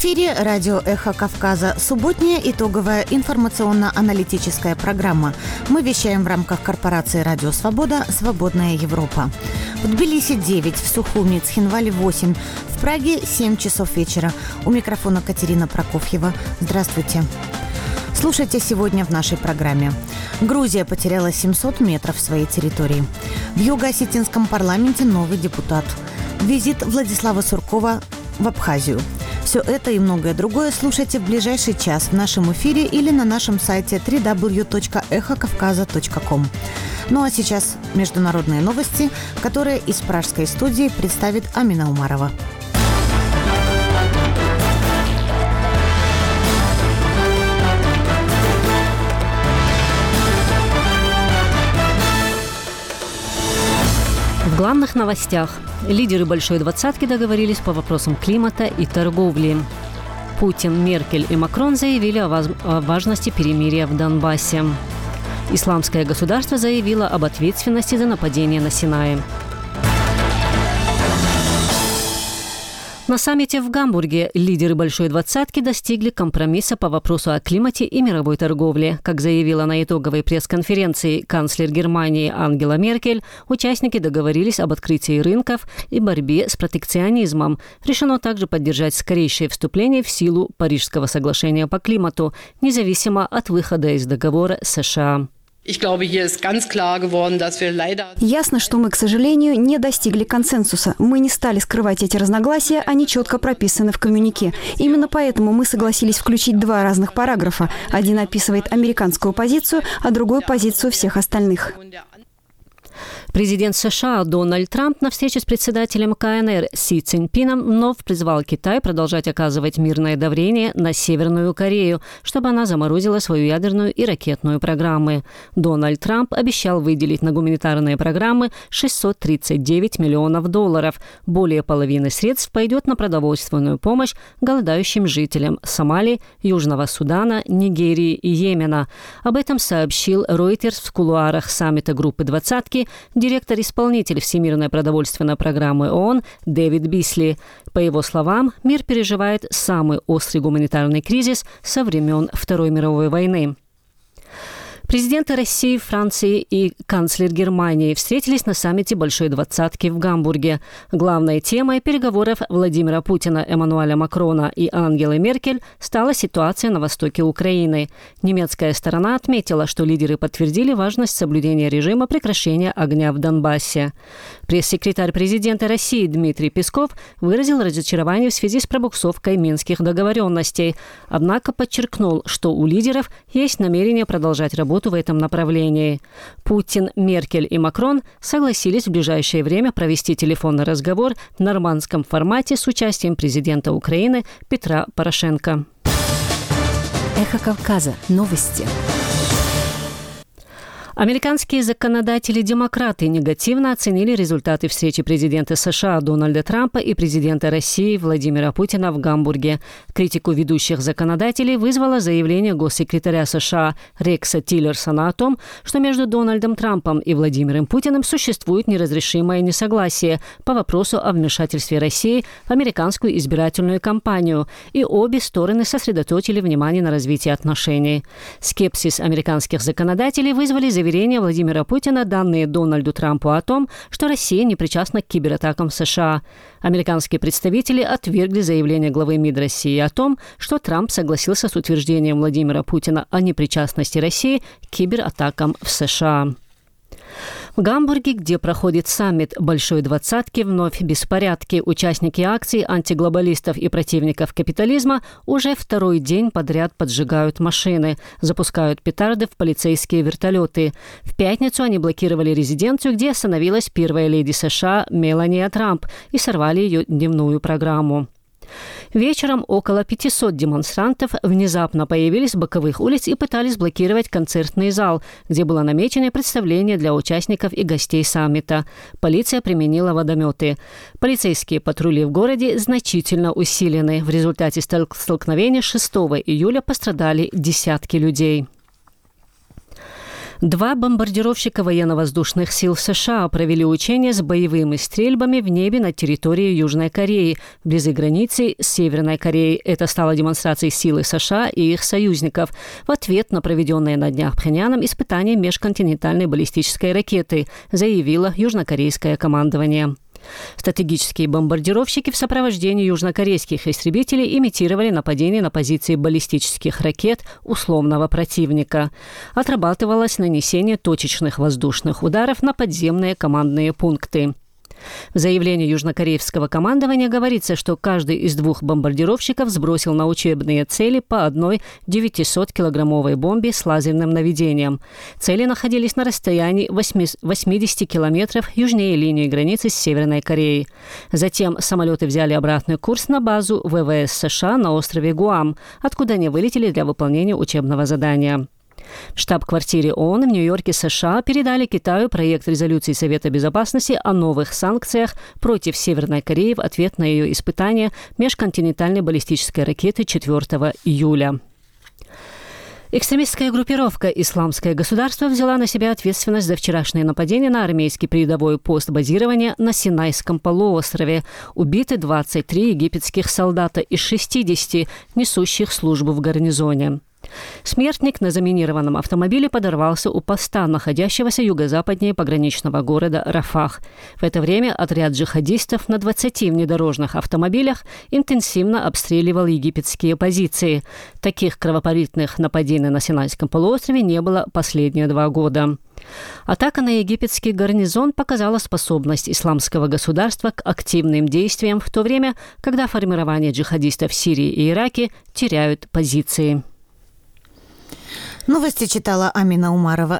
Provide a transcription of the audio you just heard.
эфире радио «Эхо Кавказа». Субботняя итоговая информационно-аналитическая программа. Мы вещаем в рамках корпорации «Радио Свобода. Свободная Европа». В Тбилиси 9, в Сухуми, Цхинвале 8, в Праге 7 часов вечера. У микрофона Катерина Прокофьева. Здравствуйте. Слушайте сегодня в нашей программе. Грузия потеряла 700 метров своей территории. В Юго-Осетинском парламенте новый депутат. Визит Владислава Суркова в Абхазию. Все это и многое другое слушайте в ближайший час в нашем эфире или на нашем сайте www.ekhokavkaza.com. Ну а сейчас международные новости, которые из пражской студии представит Амина Умарова. В главных новостях. Лидеры Большой двадцатки договорились по вопросам климата и торговли. Путин, Меркель и Макрон заявили о важности перемирия в Донбассе. Исламское государство заявило об ответственности за нападение на Синае. На саммите в Гамбурге лидеры Большой двадцатки достигли компромисса по вопросу о климате и мировой торговле. Как заявила на итоговой пресс-конференции канцлер Германии Ангела Меркель, участники договорились об открытии рынков и борьбе с протекционизмом. Решено также поддержать скорейшее вступление в силу Парижского соглашения по климату, независимо от выхода из договора США. Ясно, что мы, к сожалению, не достигли консенсуса. Мы не стали скрывать эти разногласия, они четко прописаны в коммюнике. Именно поэтому мы согласились включить два разных параграфа. Один описывает американскую позицию, а другой – позицию всех остальных. Президент США Дональд Трамп на встрече с председателем КНР Си Цзиньпином вновь призвал Китай продолжать оказывать мирное давление на Северную Корею, чтобы она заморозила свою ядерную и ракетную программы. Дональд Трамп обещал выделить на гуманитарные программы $639 миллионов. Более половины средств пойдет на продовольственную помощь голодающим жителям Сомали, Южного Судана, Нигерии и Йемена. Об этом сообщил Reuters в кулуарах саммита группы «Двадцатки» директор-исполнитель Всемирной продовольственной программы ООН Дэвид Бисли. По его словам, мир переживает самый острый гуманитарный кризис со времен Второй мировой войны. Президенты России, Франции и канцлер Германии встретились на саммите Большой двадцатки в Гамбурге. Главной темой переговоров Владимира Путина, Эммануэля Макрона и Ангелы Меркель стала ситуация на востоке Украины. Немецкая сторона отметила, что лидеры подтвердили важность соблюдения режима прекращения огня в Донбассе. Пресс-секретарь президента России Дмитрий Песков выразил разочарование в связи с пробуксовкой минских договоренностей, однако подчеркнул, что у лидеров есть намерение продолжать работу в этом направлении. Путин, Меркель и Макрон согласились в ближайшее время провести телефонный разговор в нормандском формате с участием президента Украины Петра Порошенко. Эхо Кавказа. Новости. Американские законодатели-демократы негативно оценили результаты встречи президента США Дональда Трампа и президента России Владимира Путина в Гамбурге. Критику ведущих законодателей вызвало заявление госсекретаря США Рекса Тиллерсона о том, что между Дональдом Трампом и Владимиром Путиным существует неразрешимое несогласие по вопросу о вмешательстве России в американскую избирательную кампанию, и обе стороны сосредоточили внимание на развитии отношений. Скепсис американских законодателей вызвали заверения Владимира Путина, данные Дональду Трампу о том, что Россия не причастна к кибератакам в США. Американские представители отвергли заявление главы МИД России о том, что Трамп согласился с утверждением Владимира Путина о непричастности России к кибератакам в США. В Гамбурге, где проходит саммит Большой двадцатки, вновь беспорядки. Участники акций антиглобалистов и противников капитализма уже второй день подряд поджигают машины, запускают петарды в полицейские вертолеты. В пятницу они блокировали резиденцию, где остановилась первая леди США Мелания Трамп, и сорвали ее дневную программу. Вечером около 500 демонстрантов внезапно появились с боковых улиц и пытались блокировать концертный зал, где было намечено представление для участников и гостей саммита. Полиция применила водометы. Полицейские патрули в городе значительно усилены. В результате столкновения 6 июля пострадали десятки людей. 2 бомбардировщика военно-воздушных сил США провели учения с боевыми стрельбами в небе над территорией Южной Кореи, вблизи границы с Северной Кореей. Это стало демонстрацией силы США и их союзников в ответ на проведенное на днях Пхеньяном испытание межконтинентальной баллистической ракеты, заявило южнокорейское командование. Стратегические бомбардировщики в сопровождении южнокорейских истребителей имитировали нападение на позиции баллистических ракет условного противника. Отрабатывалось нанесение точечных воздушных ударов на подземные командные пункты. В заявлении южнокорейского командования говорится, что каждый из 2 бомбардировщиков сбросил на учебные цели по одной 900-килограммовой бомбе с лазерным наведением. Цели находились на расстоянии 80 километров южнее линии границы с Северной Кореей. Затем самолеты взяли обратный курс на базу ВВС США на острове Гуам, откуда они вылетели для выполнения учебного задания. В штаб-квартире ООН в Нью-Йорке, США, передали Китаю проект резолюции Совета Безопасности о новых санкциях против Северной Кореи в ответ на ее испытание межконтинентальной баллистической ракеты 4 июля. Экстремистская группировка «Исламское государство» взяла на себя ответственность за вчерашнее нападение на армейский передовой пост базирования на Синайском полуострове. Убиты 23 египетских солдата из 60, несущих службу в гарнизоне. Смертник на заминированном автомобиле подорвался у поста, находящегося юго-западнее пограничного города Рафах. В это время отряд джихадистов на 20 внедорожных автомобилях интенсивно обстреливал египетские позиции. Таких кровопролитных нападений на Синайском полуострове не было последние 2 года. Атака на египетский гарнизон показала способность исламского государства к активным действиям в то время, когда формирования джихадистов в Сирии и Ираке теряют позиции. Новости читала Амина Умарова.